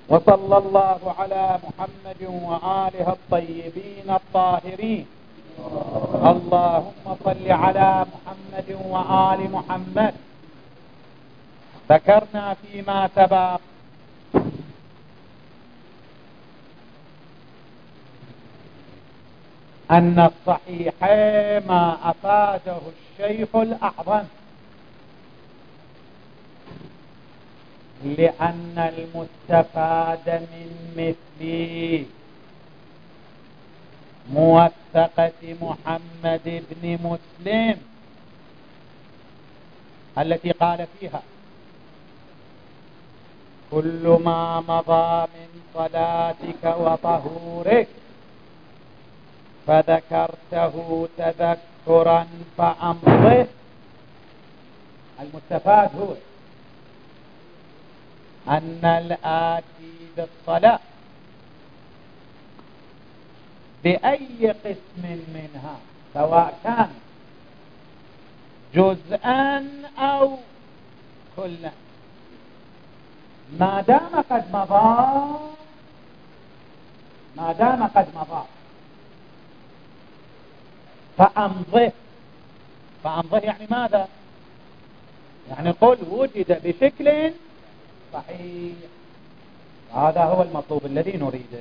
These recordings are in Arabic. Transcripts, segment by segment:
وصلى الله على محمد وآله الطيبين الطاهرين. اللهم صل على محمد وآل محمد. ذكرنا فيما سبق أن الصحيح ما أفاده الشيخ الأعظم، لأن المستفاد من مثل موثقة محمد بن مسلم التي قال فيها: كل ما مضى من صلاتك وطهورك فذكرته تذكرا فأمضه. المستفاد هو أن الآتي بالصلاة بأي قسم منها سواء كان جزءا أو كلا ما دام قد مضى فأمضه. يعني ماذا؟ يعني قل وجد بشكل صحيح. هذا هو المطلوب الذي نريده.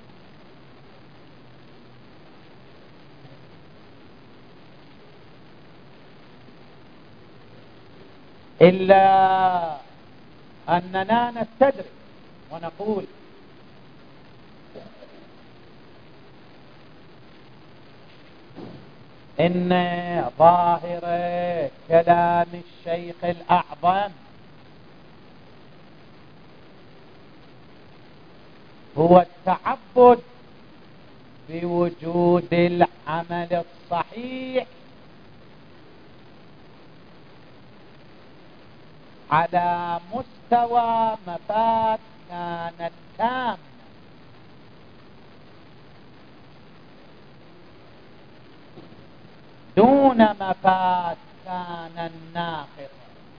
إلا أننا نستدرك ونقول إن ظاهر كلام الشيخ الأعظم هو التعبد بوجود العمل الصحيح على مستوى مفاد كان التام، دون مفاد كان الناقص.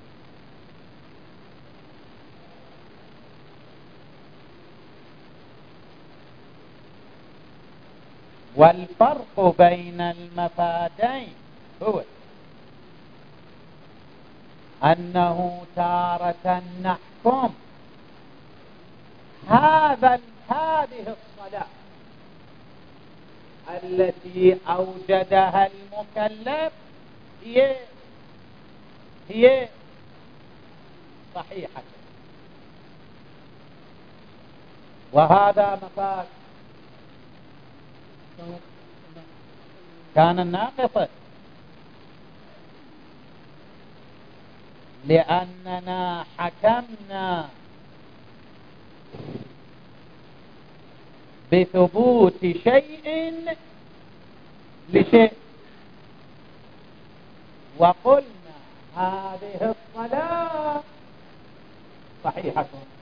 والفرق بين المفادين هو أنه تارة نحكم هذه الصلاة التي أوجدها المكلف هي صحيحة، وهذا مفاد كان ناقصا، لأننا حكمنا بثبوت شيء لشيء وقلنا هذه الصلاة صحيحة،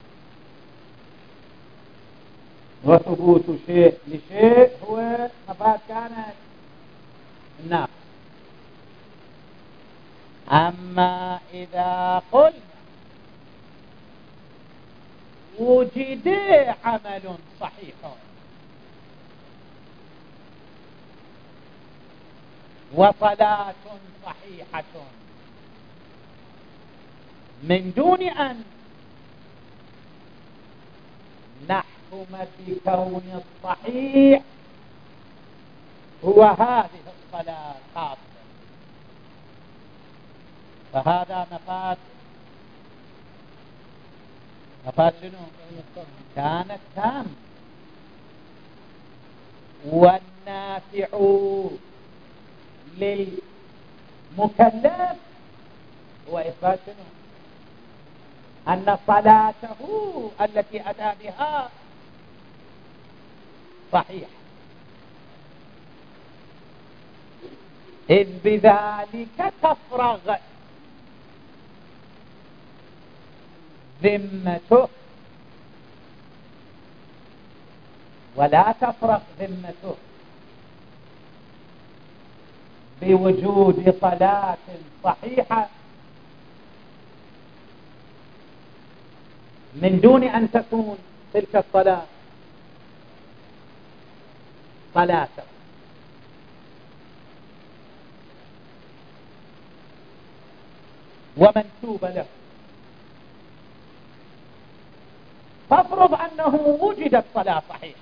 وثبوت شيء لشيء هو مفاد كانت الناقص. أما إذا قلنا وجد عمل صحيح وصلاة صحيحة من دون أن نحكم بكون الصحيح هو هذه الصلاة خاصة، فهذا مفاد شنو؟ كانت تام. والنافع للمكلف هو إثبات شنو؟ أن صلاته التي أتى بها صحيح، إذ بذلك تفرغ ذمته ولا تفرغ ذمته بوجود صلاة صحيحة من دون أن تكون تلك الصلاة صلاته ومنسوب له، فافرض أنه وجدت صلاة صحيحة،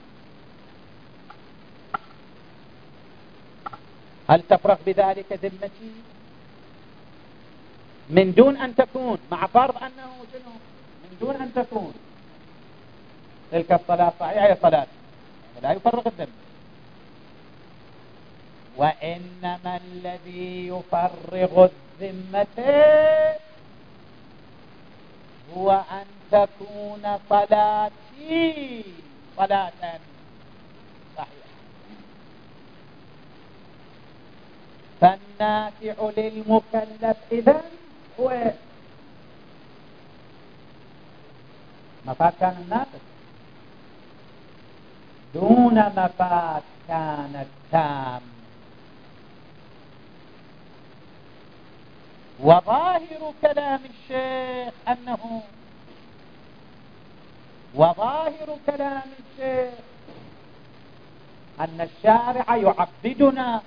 هل تفرغ بذلك ذمتي من دون أن تكون، مع فرض أنه شنو، من دون أن تكون تلك الصلاة صحيحة هي صلاة، لا يفرغ الذمة. وإنما الذي يفرغ الذمة هو أن تكون صلاتي صلاة صحيحة. فالنافع للمكلف إذن هو مفاد كان النافع دون مفاد كان التام. وظاهر كلام الشيخ أنه أن الشارع يعبدنا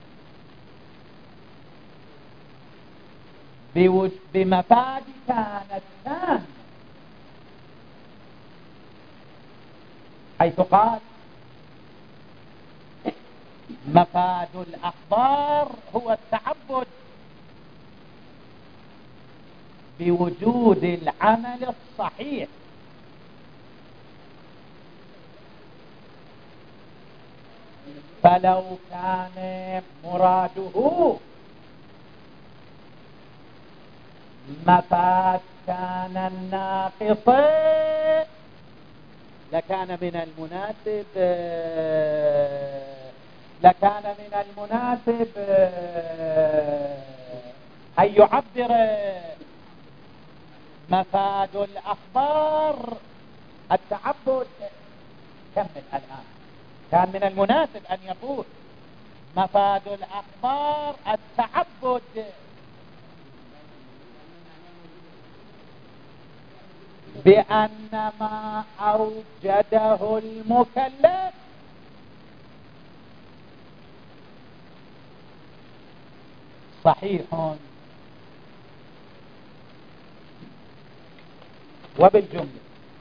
بمفاد كان التام، حيث قال مفاد الأخبار هو التعبد بوجود العمل الصحيح. فلو كان مراده مفاد كان الناقص لكان من المناسب أن يعبر مفاد الأخبار التعبد. كمل الآن. كان من المناسب أن يقول مفاد الأخبار التعبد بأن ما أوجده المكلف صحيح. وبالجملة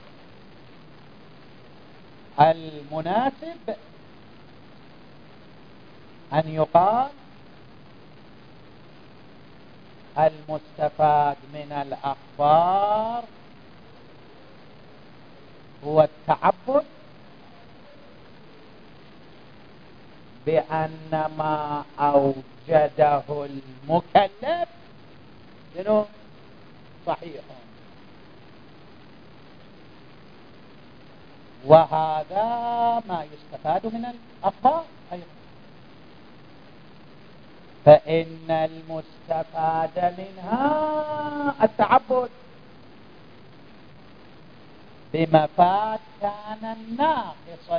المناسب أن يقال المستفاد من الأخبار هو التعبد بأن ما أوجده المكلف شنو صحيح. وهذا ما يستفاد من الأخبار أيضا، فإن المستفاد منها التعبد بمفاد كان الناقص،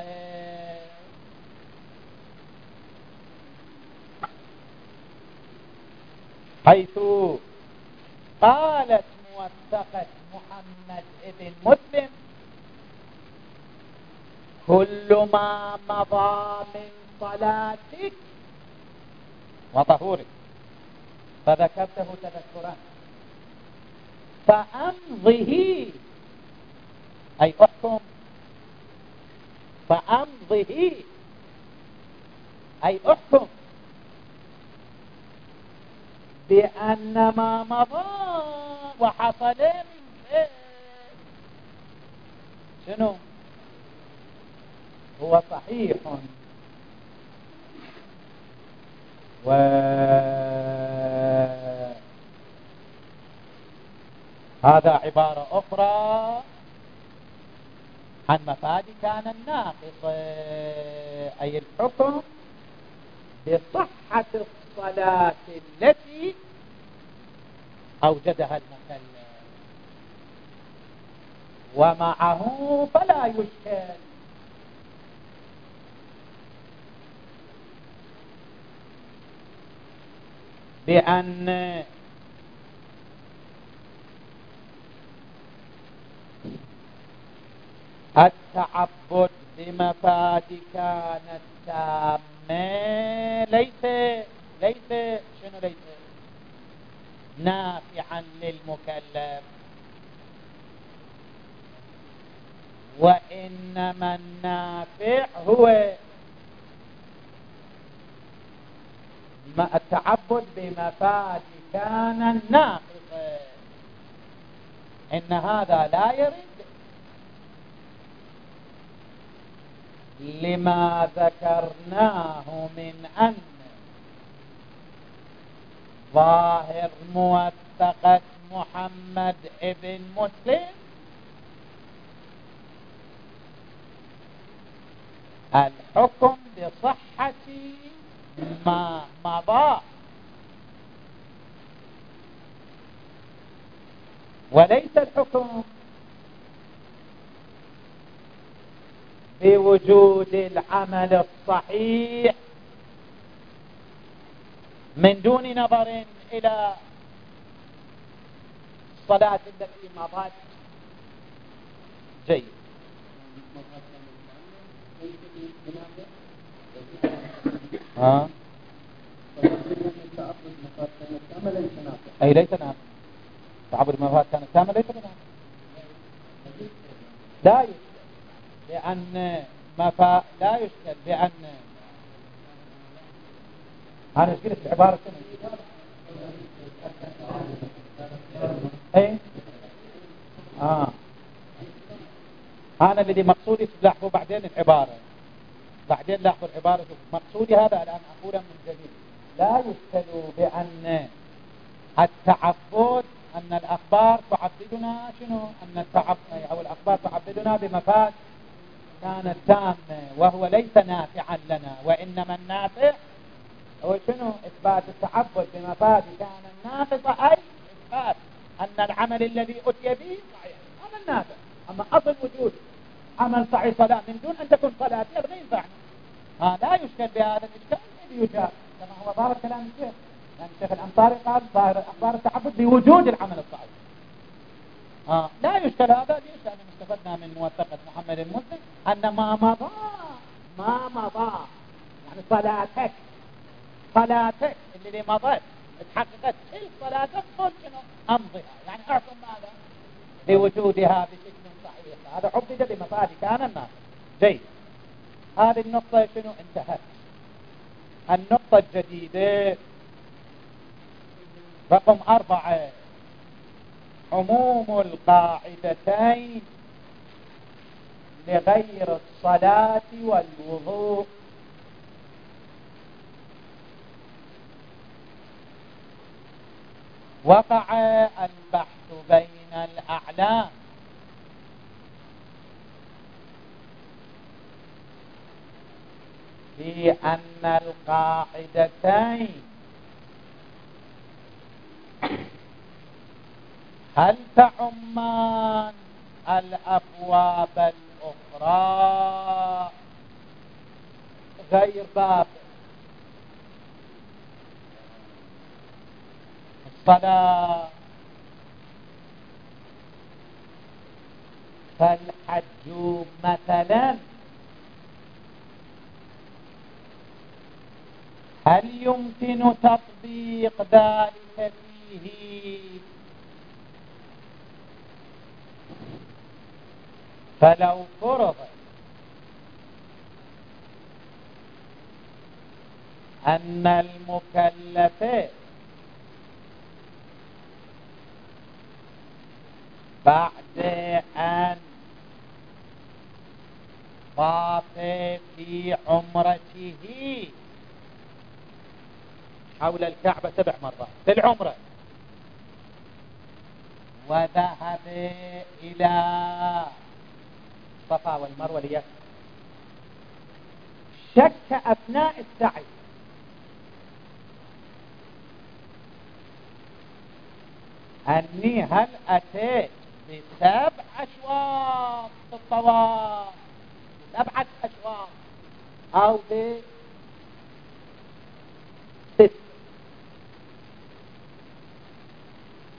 حيث قالت موثقة محمد ابن مسلم كل ما مضى من صلاتك وطهورك فذكرته تذكرا فأمضه، أي أحكم، فأمضه أي أحكم بأن ما مضى وحصل منه شنو هو صحيح. وهذا عبارة أخرى عن مفاد كان الناقص، أي الحكم بصحة الصلاة التي أوجدها المكلف، ومعه فلا يشكل بأن التعبد بمفاد كانت تامة ليس شنو ليس نافعا للمكلف، وإنما النافع هو التعبد بمفاد كان ناقصة. إن هذا لا يرد لما ذكرناه من أن ظاهر موثقة محمد ابن مسلم الحكم بصحة ما مضى، وليس الحكم بوجود العمل الصحيح من دون نظر إلى الصلاة التي مضت. جيد. أي ليس نافع. تعبد المفاد كانت تامة ليس بنافع. لا يشكل لأن لا يشكل لأن أنا ايش قلت العبارة شنو؟ ايه أنا الذي مقصودي لاحظوا بعدين العبارة، بعدين لاحظوا العبارة. مقصودي هذا الآن أقوله من جديد. لا يشكل بأن التعبد أن الأخبار تعبدنا شنو؟ أن أو الأخبار تعبدنا بمفاد كانت تامة، وهو ليس نافعا لنا، وإنما النافع هو شنو؟ إثبات التعبد بمفاد كان الناقصة، أي إثبات أن العمل الذي أتي به صحيح، هذا النافع. أما أصل وجود عمل صحيح صلاة من دون أن تكون صلاة يبغي ينفعنا. لا يشكل بهذا الإشكال الذي يجاب كما هو ظاهر كلام الشيخ. يعني الشيخ الأنصاري قال ظاهر أخبار التعبد بوجود العمل الصحيح. لا يشكل هذا. ليش؟ لأن استفدنا من موثقة محمد المسلم أن ما مضى يعني صلاتك اللي مضت اتحققت كل صلاتك قل شنو أمضيها، يعني أعطوا ماذا بوجودها بشكل صحيح. هذا عبد بمفاد كان الناس. جيد. هذه النقطة شنو انتهت. النقطة الجديدة رقم 4 عموم القاعدتين لغير الصلاة والوضوء. وقع البحث بين الأعلام في أن القاعدتين هل تعمان الأبواب الأخرى غير باب الصلاة. فالحج مثلا هل يمكن تطبيق ذلك فيه؟ فلو فرض أن المكلف بعد أن طاف في عمرته حول الكعبة 7 مرات في العمرة، وذهب إلى الصفا والمروة ليسعى، شك أثناء السعي أني هل أتيت ب7 أشواط في الطواف 7 أشواط أو ب6،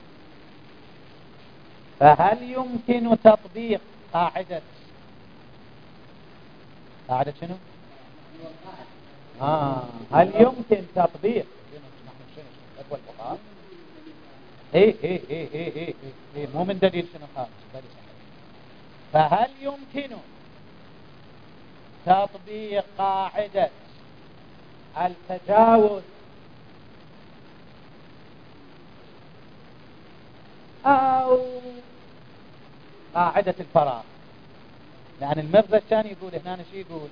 فهل يمكن تطبيق قاعدة قاعدة شنو؟ هل يمكن تطبيق ايه مو من دليل شنو خالص. فهل يمكن تطبيق قاعدة التجاوز او قاعدة الفراغ؟ لأن المرزا الثاني يقول هنا شو يقول؟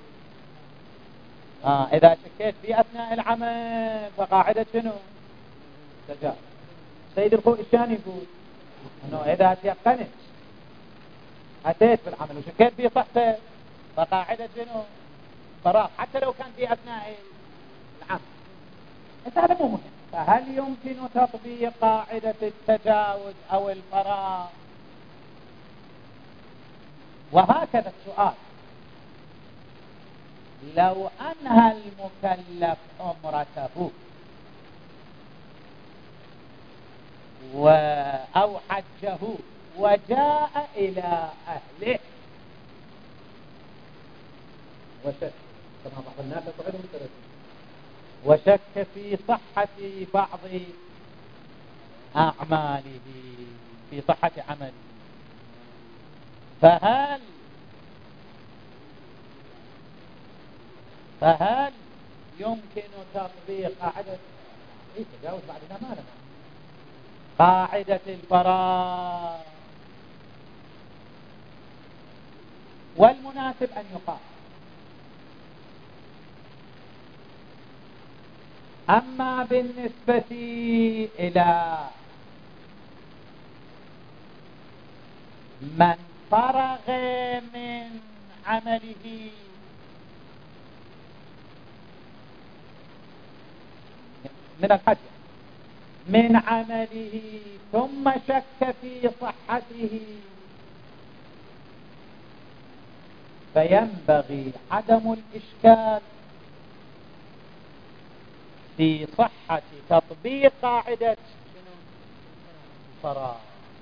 إذا شكيت في أثناء العمل فقاعدة شنو؟ تجاوز. سيد الخوئي الثاني يقول أنه إذا تيقنت أتيت في العمل وشكيت في صحته فقاعدة شنو؟ فراغ، حتى لو كان في أثناء العمل. بس هذا مو مهم. فهل يمكن تطبيق قاعدة التجاوز أو الفراغ؟ وهكذا السؤال: لو أنهى المكلف عمرته أو حجه وجاء إلى أهله وشك، كما بعض الناس يقولون وشك في صحة بعض أعماله، في صحة عمله، فهل يمكن تطبيق قاعدة تجاوز بعدنا ما لنا قاعدة الفراغ؟ والمناسب أن يقال: أما بالنسبة إلى من فرغ من عمله من الحج من عمله ثم شك في صحته، فينبغي عدم الإشكال في صحة تطبيق قاعدة الفراغ،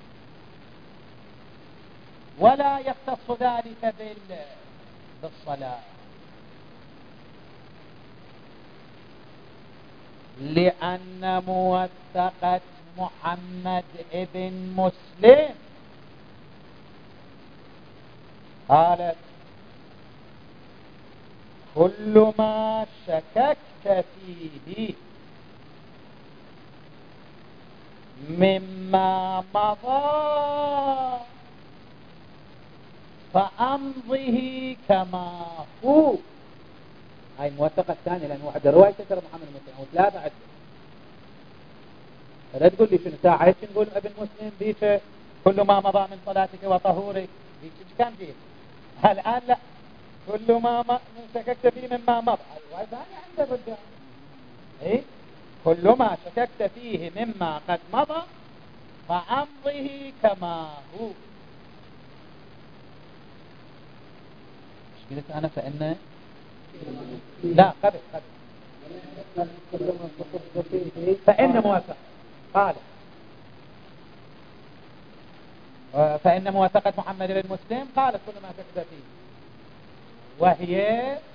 ولا يختص ذلك بالصلاة، لأن موثقة محمد ابن مسلم قالت: كل ما شككت فيه مما مضى فأمضه كما هو. هاي الموثقة الثانية، لأن واحدة رواية ترى محمد مسلم أو ثلاثة عدة. فلا تقول لي شنو ساعة نقول ابن مسلم بيك كل ما مضى من صلاتك وطهورك بيك كان فيه. الآن لا، كل ما شككت فيه مما مضى. الرواية ثانية عند الرجال إيه؟ كل ما شككت فيه مما قد مضى فأمضه كما هو. مش قلت أنا لا قبل فإن موافق قال فإن موافقة محمد بن مسلم قالت كل ما شككت فيه، وهي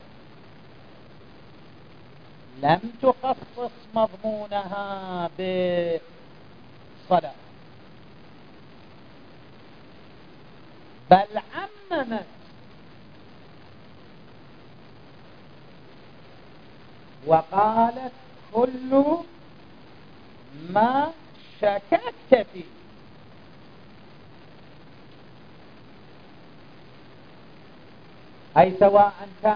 لم تخصص مضمونها بالصلاة، بل عممت وقالت كل ما شككت فيه. أي سواء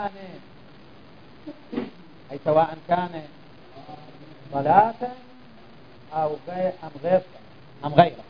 كان صلاة أو أم غيره.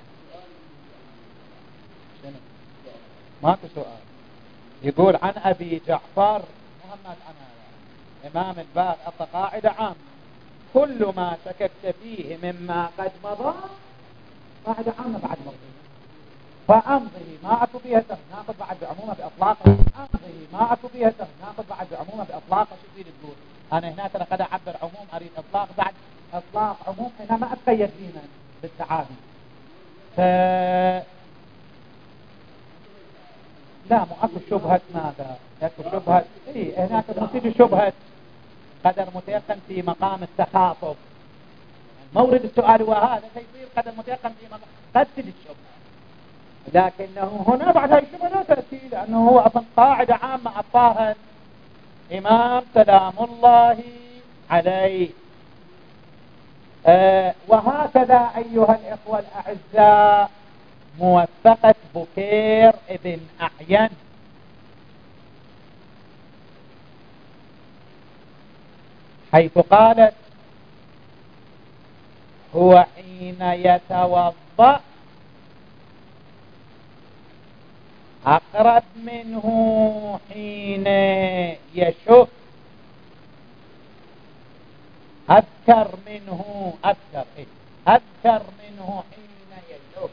ماكو سؤال. يقول عن أبي جعفر محمد إمام الباب قاعدة عامة: كل ما شككت فيه مما قد مضى، قاعدة عامة بعد مضي، فأمضه ما أكو فيها سهم ناخذ بعد بعمومة بإطلاقه، أمضه ما أكو فيها سهم ناخذ بعد بعمومة بإطلاقه. شو تريد تقول؟ أنا هنا ترى قد أعبر عموم أريد إطلاق بعد إطلاق عموم، هنا ما أتقيد فينا بالتعامل. لا مو اكو شبهة ماذا؟ اكو شبهة هناك مفيد شبهة قدر متيقن في مقام التخاطب. مورد السؤال هو هذا، فيصير قدر متيقن في مقام قد تجد الشبهة، لكنه هنا بعد هذه الشبهة لا تأتي، لأنه هو أصلا قاعدة عامة أعطاها الإمام سلام الله عليه. وهكذا أيها الإخوة الأعزاء موثقة بكير ابن أحين حيث قالت: هو حين يتوضأ أقرب منه حين يشك، أذكر منه حين يشك.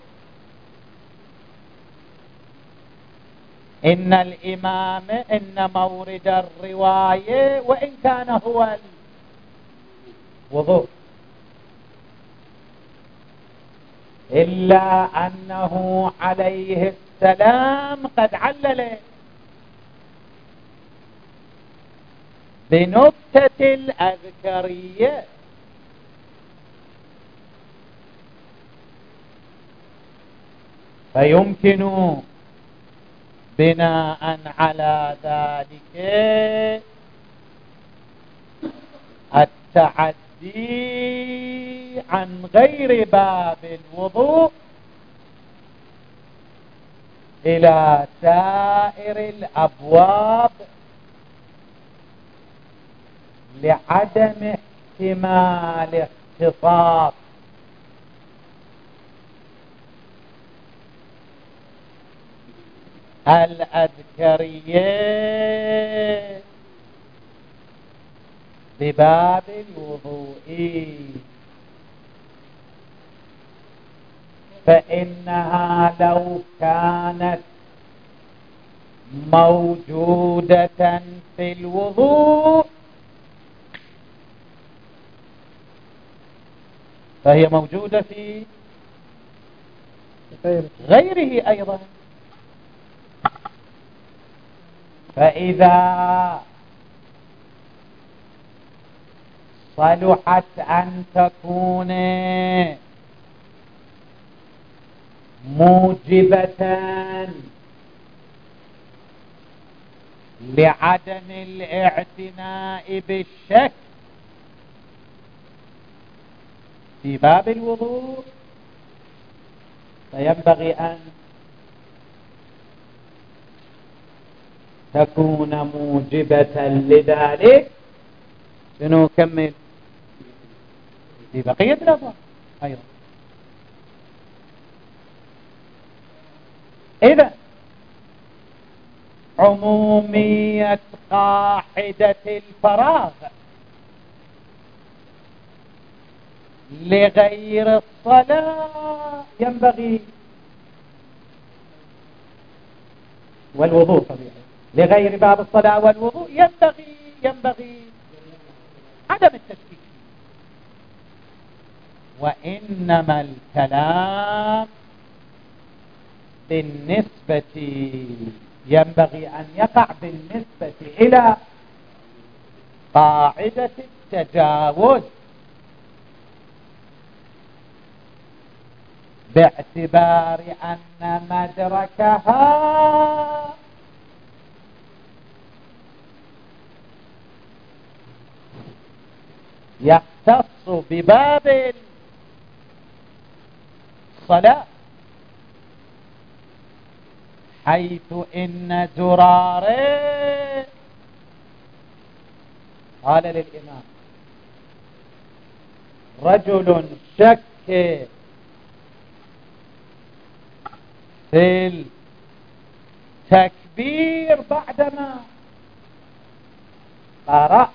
إن الإمام إن مورد الرواية وإن كان هو الوضوء، إلا أنه عليه السلام قد علل بنكتة الأذكرية، فيمكن بناء على ذلك التعدي عن غير باب الوضوء إلى سائر الأبواب لعدم احتمال اختصاص الأذكرية بباب الوضوء، فإنها لو كانت موجودة في الوضوء فهي موجودة في غيره أيضا. فإذا صلحت أن تكون موجبة لعدم الاعتناء بالشك في باب الوضوء، فينبغي أن تكون موجبة لذلك. نكمل في بقية الأبواب أيضا. إذا عمومية قاعدة الفراغ لغير الصلاة ينبغي، والوضوء طبيعي لغير باب الصلاة والوضوء ينبغي عدم التشكيك، وإنما الكلام ينبغي أن يقع بالنسبة إلى قاعدة التجاوز، باعتبار أن مدركها يختص بباب الصلاة، حيث إن زرارة قال للإمام: رجل شك في التكبير بعدما قرأ،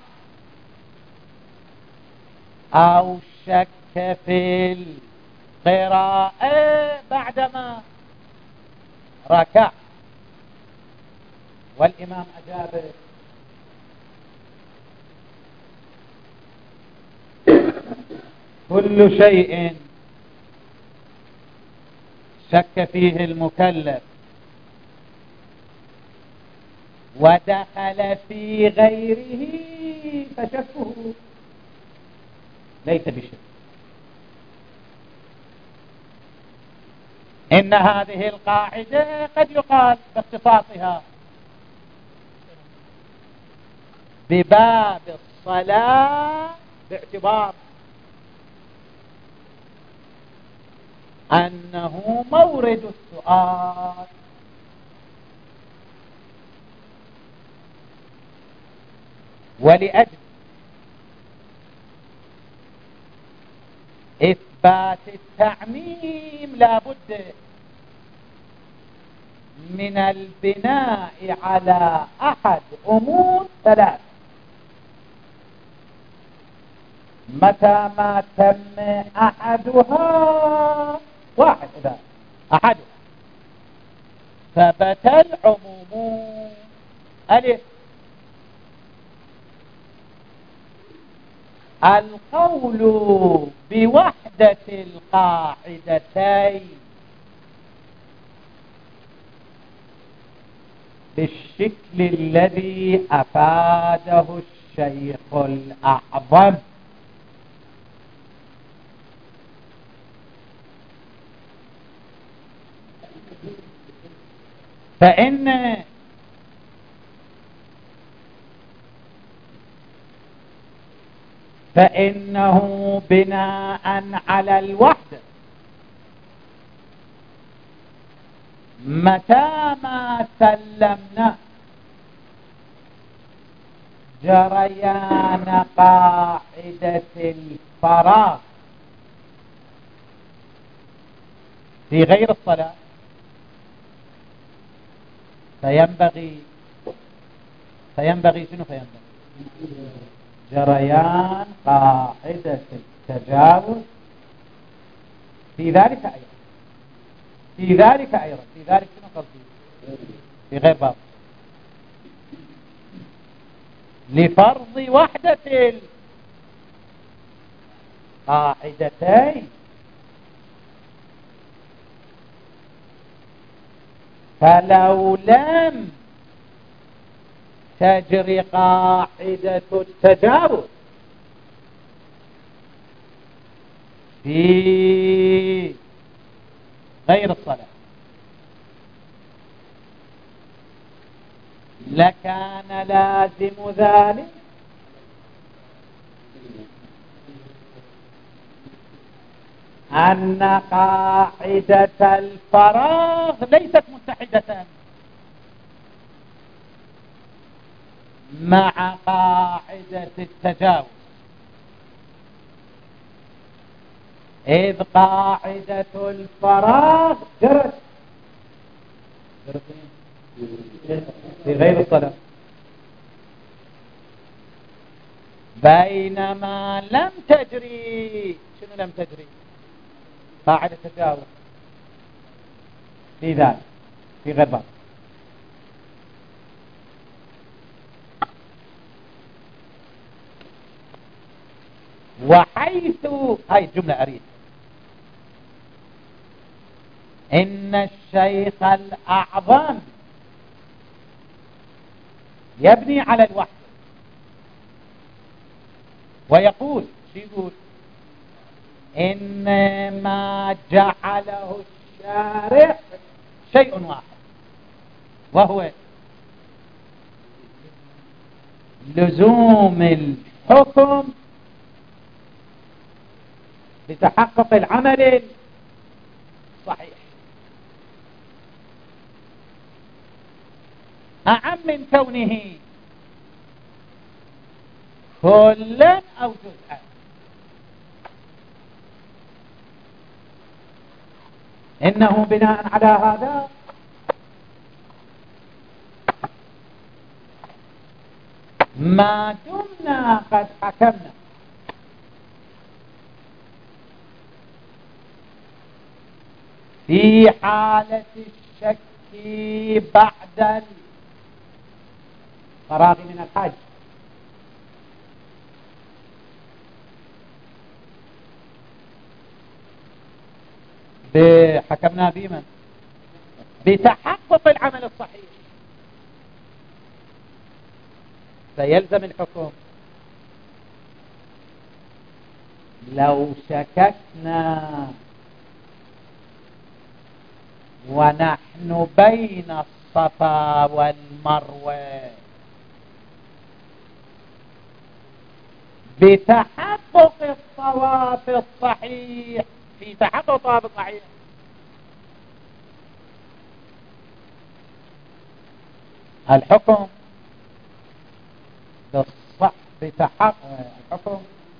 أو شك في القراءة بعدما ركع. والإمام أجاب: كل شيء شك فيه المكلف ودخل في غيره فشكه ليس بشك. إن هذه القاعدة قد يقال باختصاصها بباب الصلاة باعتبار أنه مورد السؤال، ولأجل إثبات التعميم لا بد من البناء على أحد أمور ثلاث. متى ما تم أحدها واحد إذا أحدها ثبت العموم. ألف القول بوحدة القاعدتين بالشكل الذي أفاده الشيخ الأعظم. فإنه بناء على الوحدة متى ما سلمنا جريان قاعدة الفراغ في غير الصلاة فينبغي شنو جريان قاعدة التجاوز في ذلك أيضا في ذلك شنو قصدي في غير باب لفرض وحدة القاعدتين. فلو لم تجري قاعدة التجاوز في غير الصلاة لكان لازم ذلك أن قاعدة الفراغ ليست متحدة مع قاعدة التجاوز، إذ قاعدة الفراغ جرت في غير الصلاة، بينما لم تجري شنو لم تجري قاعدة التجاوز في ذلك في غير باب. وحيث هاي الجملة أريد إن الشيخ الأعظم يبني على الوحدة ويقول إنما جعله الشارع شيء واحد وهو لزوم الحكم بتحقق العمل الصحيح، أعم من كونه كلا أو جزءا. إنه بناء على هذا ما دمنا قد حكمنا في حالة الشك بعد الفراغ من الحج حكمنا بمن بتحقق العمل الصحيح، سيلزم الحكم. لو شككنا ونحن بين الصفا والمروة بتحقق الطواف الصحيح، في تحقق الطواف الصحيح، الحكم الحكم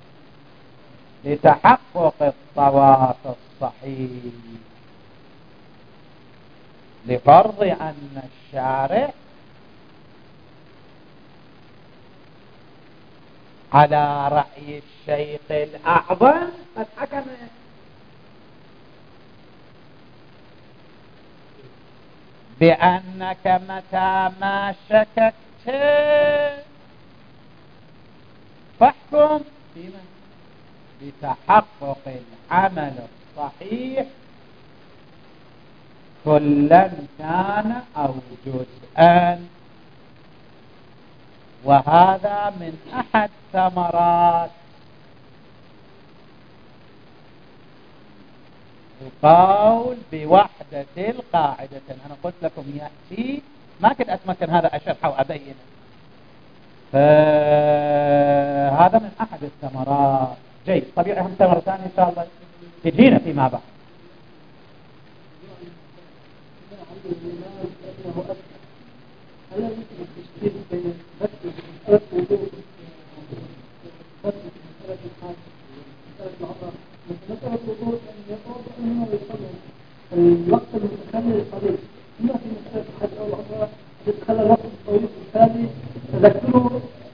لتحقق الطواف الصحيح، لفرض أن الشارع على رأي الشيخ الأعظم قد حكم بأنك متى ما شككت فاحكم بتحقق العمل الصحيح كلا كان أو جزءا. وهذا من أحد ثمرات القول بوحدة القاعدة. أنا قلت لكم يأتي، ما كنت أتمكن هذا أشرحه وأبينه، فهذا من أحد الثمرات. جيد، طبيعي هم ثمرة ثانية إن شاء الله تجينا فيما بعد. الوقت المتخلل القليل إما في مسألة الحج أو العمرة يتخلى الوقت الطويل الثاني تذكروا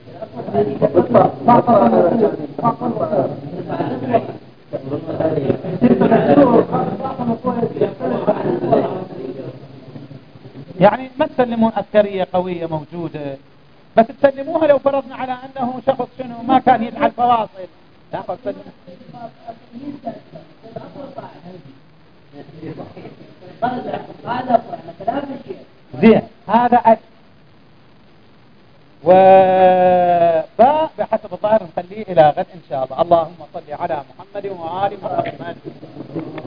يعني ما تسلمون أثرية قوية موجودة، بس تسلموها لو فرضنا على أنه شخص شنو ما كان يدعى الفواصل. لا تسلموا زين. هذا وباء بحسب الظاهر نخليه إلى غد إن شاء الله. اللهم صل على محمد وآل محمد.